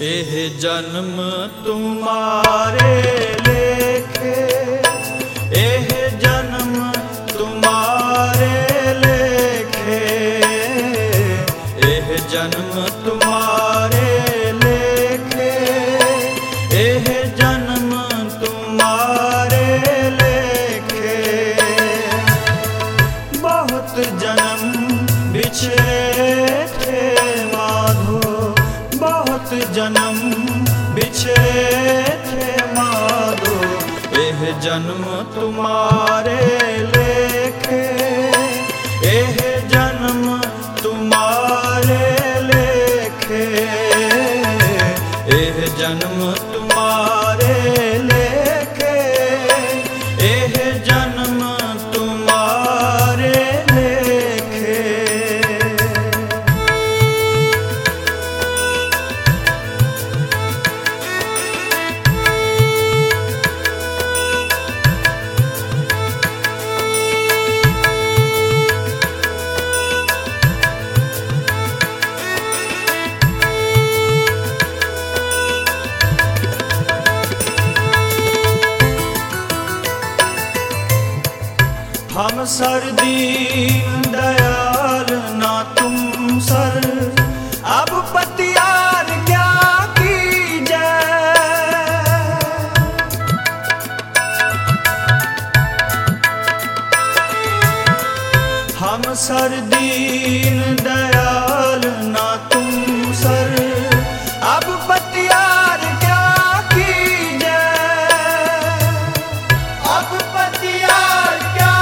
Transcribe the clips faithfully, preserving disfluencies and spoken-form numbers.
एह जन्म तुम्हारे लेखे, एह जन्म तुम्हारे लेखे, एह जन्म तुम्हारे लेखे, एह जन्म तुम्हारे लेखे। बहुत जन्म बिछड़े थे माधो, बहुत जन्म बिछड़े थे माधो, एह जन्म तुम्हारे लेखे, एह जन्म तुम्हारे लेखे, एह जन्म तुम्हारे लेखे, एह जन्म तुम्हारे लेखे। हम सर दीन दयाल ना तुम सर, अब पतियार क्या कीजे। हम सर दीन दयाल ना तुम सर, अब पतियार क्या कीजे। अब पतियार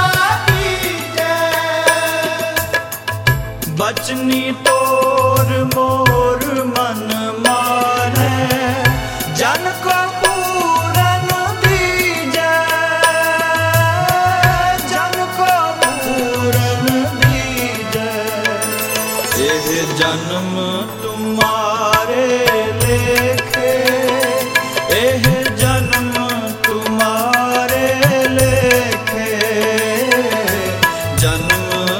बचनी तोर मोर मन माने, जन को पूरन दीजे, जन को पूरन दीजे। एह जन्म तुम्हारे लेखे, एह जन्म तुम्हारे लेखे, जन्म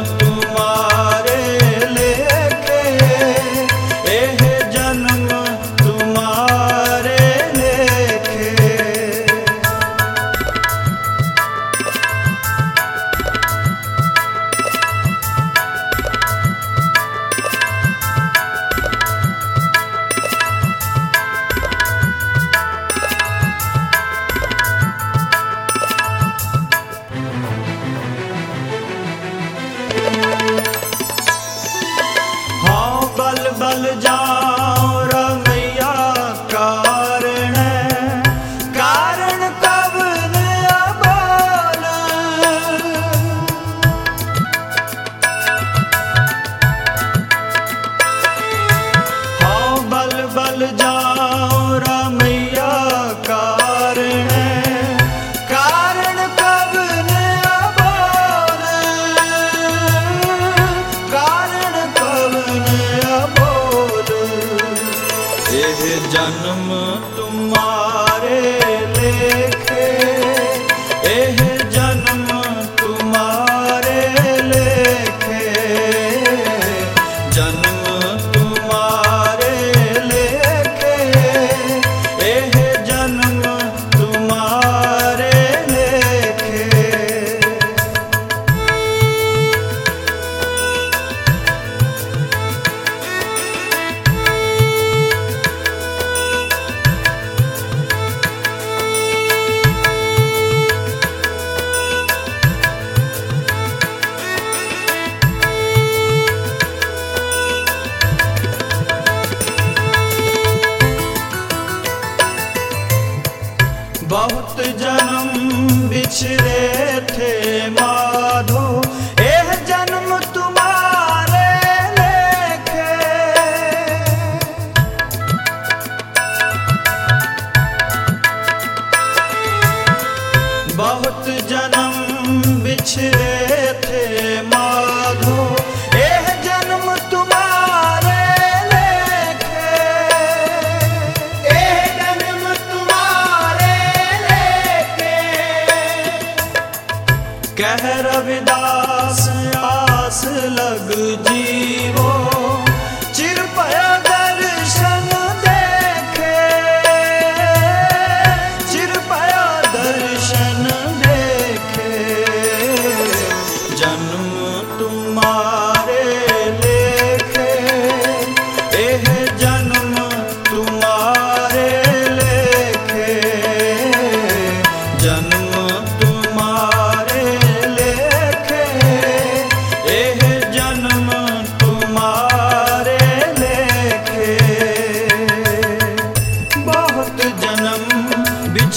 बल जाओ रमैया कारण, कारण कब न बोल। हाँ बल बल जाओ रमैया कारण, कारण कब न बोल, कारण कब न एह जन्म तुम्हारे लेखे, एह जन्म तुम्हारे लेखे, जन्म तुम्हारे लेखे, एह जन्म तुम्हारे लेखे। बहुत जन्म बिछड़े थे माधो, एह जन्म तुम्हारे लेखे। बहुत जन्म बिछड़े थे माधो, एह जन्म तुम्हारे लेखे, एह जन्म तुम्हारे कह रविदास आस लग जीवो, चिर पया दर्शन देख।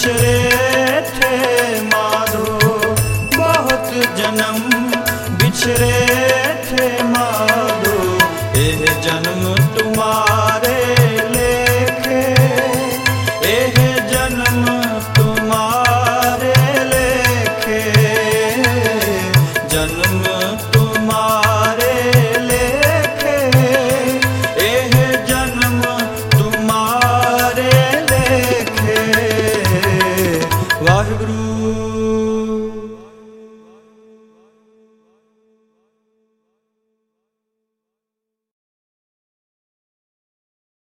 बिछड़े थे माधो, बहुत जन्म बिछड़े थे माधो, एह जन्म तुम्हारे लेखे, एह जन्म तुम्हारे लेखे, जन्म तुम्हारे लेखे, एह जन्म तुम्हारे लेखे। वाहिगुरु